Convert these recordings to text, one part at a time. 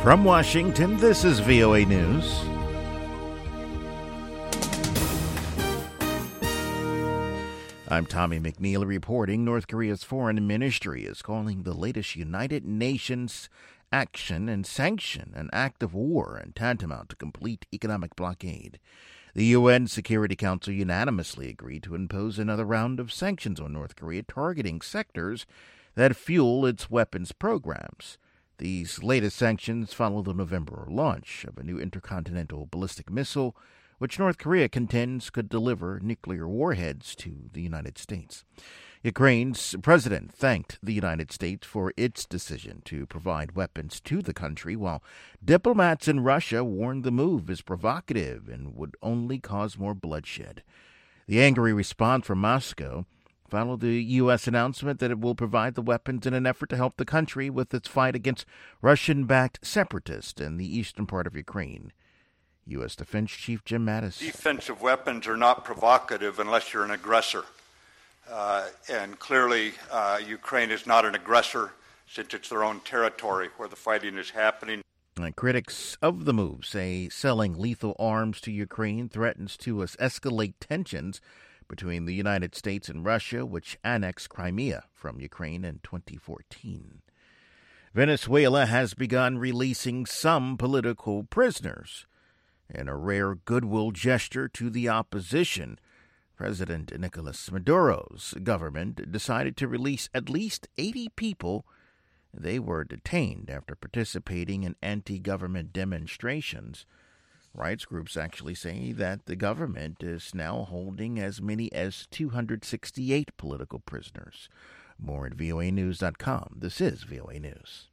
From Washington, this is VOA News. I'm Tommy McNeil reporting North Korea's foreign ministry is calling the latest United Nations action and sanction an act of war and tantamount to complete economic blockade. The UN Security Council unanimously agreed to impose another round of sanctions on North Korea targeting sectors that fuel its weapons programs. These latest sanctions follow the November launch of a new intercontinental ballistic missile, which North Korea contends could deliver nuclear warheads to the United States. Ukraine's president thanked the United States for its decision to provide weapons to the country, while diplomats in Russia warned the move is provocative and would only cause more bloodshed. The angry response from Moscow followed the U.S. announcement that it will provide the weapons in an effort to help the country with its fight against Russian-backed separatists in the eastern part of Ukraine. U.S. Defense Chief Jim Mattis. Defensive weapons are not provocative unless you're an aggressor. And clearly, Ukraine is not an aggressor since it's their own territory where the fighting is happening. Critics of the move say selling lethal arms to Ukraine threatens to escalate tensions between the United States and Russia, which annexed Crimea from Ukraine in 2014. Venezuela has begun releasing some political prisoners. In a rare goodwill gesture to the opposition, President Nicolas Maduro's government decided to release at least 80 people. They were detained after participating in anti-government demonstrations. Rights groups actually say that the government is now holding as many as 268 political prisoners. More at voanews.com. This is VOA News.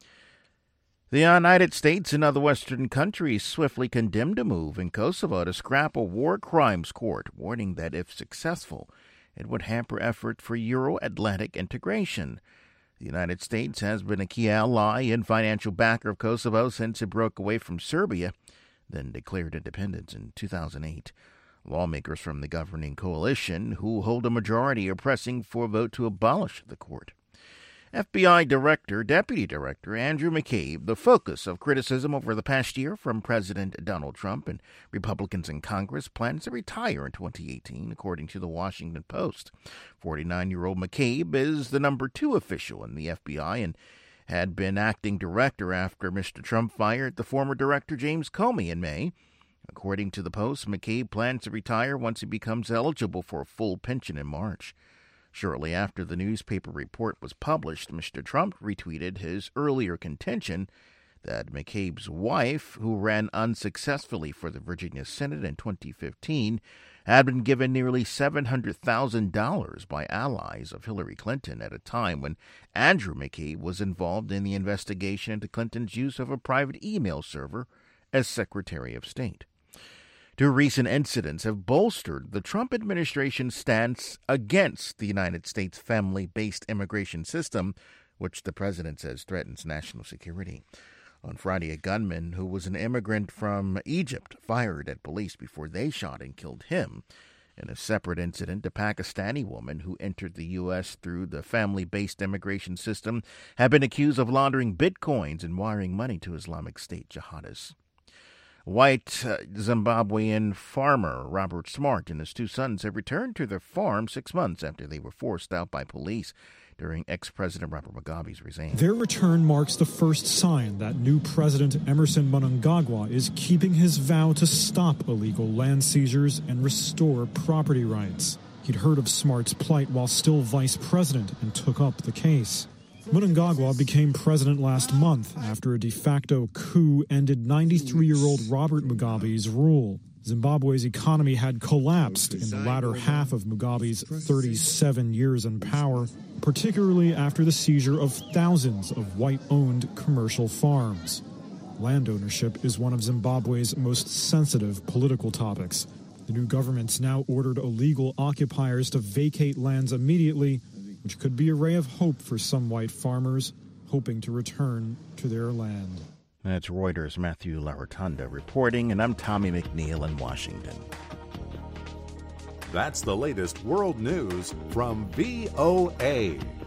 The United States and other Western countries swiftly condemned a move in Kosovo to scrap a war crimes court, warning that if successful, it would hamper effort for Euro-Atlantic integration. The United States has been a key ally and financial backer of Kosovo since it broke away from Serbia, then declared independence in 2008. Lawmakers from the governing coalition, who hold a majority, are pressing for a vote to abolish the court. FBI Deputy Director Andrew McCabe, the focus of criticism over the past year from President Donald Trump and Republicans in Congress, plans to retire in 2018, according to the Washington Post. 49-year-old McCabe is the number 2 official in the FBI and had been acting director after Mr. Trump fired the former director James Comey in May. According to the Post, McCabe plans to retire once he becomes eligible for a full pension in March. Shortly after the newspaper report was published, Mr. Trump retweeted his earlier contention that McCabe's wife, who ran unsuccessfully for the Virginia Senate in 2015, had been given nearly $700,000 by allies of Hillary Clinton at a time when Andrew McCabe was involved in the investigation into Clinton's use of a private email server as Secretary of State. 2 recent incidents have bolstered the Trump administration's stance against the United States family-based immigration system, which the president says threatens national security. On Friday, a gunman who was an immigrant from Egypt fired at police before they shot and killed him. In a separate incident, a Pakistani woman who entered the U.S. through the family-based immigration system had been accused of laundering bitcoins and wiring money to Islamic State jihadists. White Zimbabwean farmer Robert Smart and his 2 sons have returned to their farm 6 months after they were forced out by police during ex-President Robert Mugabe's regime. Their return marks the first sign that new President Emerson Mnangagwa is keeping his vow to stop illegal land seizures and restore property rights. He'd heard of Smart's plight while still vice president and took up the case. Mnangagwa became president last month after a de facto coup ended 93-year-old Robert Mugabe's rule. Zimbabwe's economy had collapsed in the latter half of Mugabe's 37 years in power, particularly after the seizure of thousands of white-owned commercial farms. Land ownership is one of Zimbabwe's most sensitive political topics. The new government's now ordered illegal occupiers to vacate lands immediately, which could be a ray of hope for some white farmers hoping to return to their land. That's Reuters' Matthew Larotonda reporting, and I'm Tommy McNeil in Washington. That's the latest world news from VOA.